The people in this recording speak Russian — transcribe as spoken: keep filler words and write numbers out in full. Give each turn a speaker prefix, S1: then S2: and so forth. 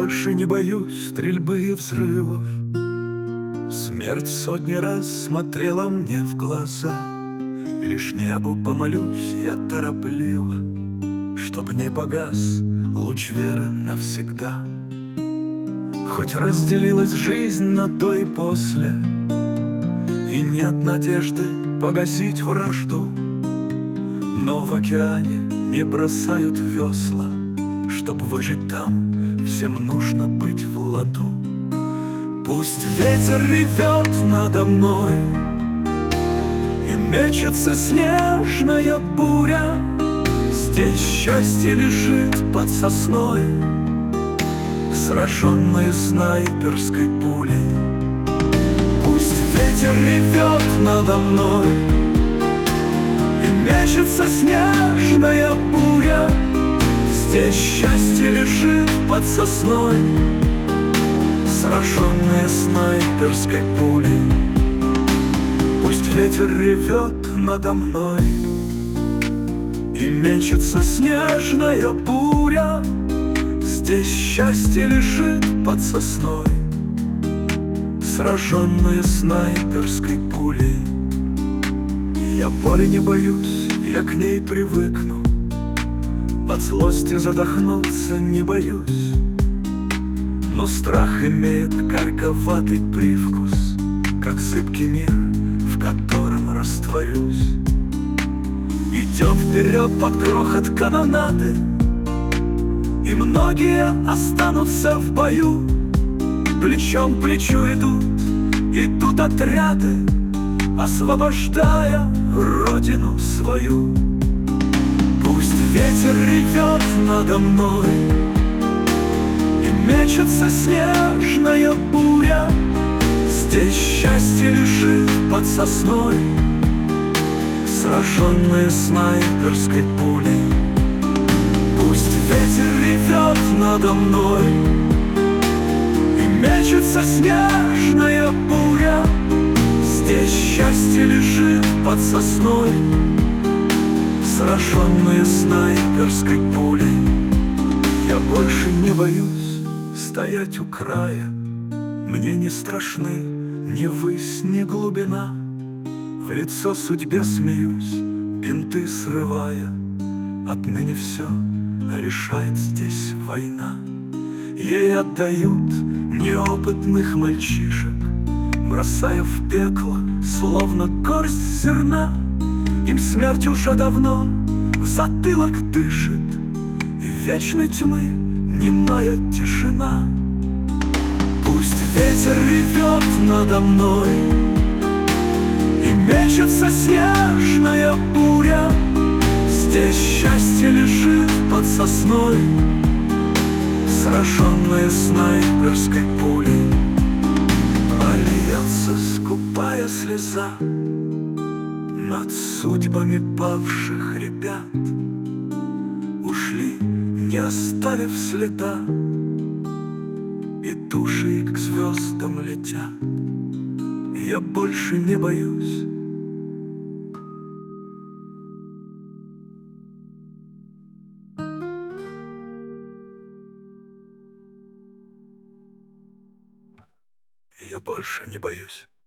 S1: больше не боюсь стрельбы и взрывов. Смерть сотни раз смотрела мне в глаза, и лишь небу помолюсь я торопливо, чтоб не погас луч веры навсегда. Хоть разделилась жизнь на до и после, и нет надежды погасить вражду, но в океане не бросают весла. Чтоб выжить там, всем нужно быть в ладу. Пусть ветер ревет надо мной, и мечется снежная буря. Здесь счастье лежит под сосной, сраженное снайперской пулей. Пусть ветер ревет надо мной, и мечется снежная буря. Здесь счастье лежит под сосной, сраженное снайперской пулей. Пусть ветер ревет надо мной, и мечется снежная буря. Здесь счастье лежит под сосной, сраженное снайперской пулей. Я боли не боюсь, я к ней привыкну, от злости задохнуться не боюсь. Но страх имеет горьковатый привкус, как зыбкий мир, в котором растворюсь. Идем вперед под грохот канонады, и многие останутся в бою. Плечом к плечу идут, идут отряды, освобождая родину свою. Пусть ветер ревет надо мной, и мечется снежная буря. Здесь счастье лежит под сосной, сраженное снайперской пулей. Пусть ветер ревет надо мной, и мечется снежная буря. Здесь счастье лежит под сосной, сраженные снайперской пулей. Я больше не боюсь стоять у края, мне не страшны ни высь, ни глубина. В лицо судьбе смеюсь, бинты срывая. Отныне все решает здесь война. Ей отдают неопытных мальчишек, бросая в пекло, словно горсть зерна. Им смерть уже давно в затылок дышит, и вечной тьмы немая тишина. Пусть ветер ревет надо мной, и мечется снежная буря. Здесь счастье лежит под сосной, сраженное снайперской пулей. А льется скупая слеза над судьбами павших ребят. Ушли, не оставив следа, и души к звездам летят. Я больше не боюсь. Я больше не боюсь.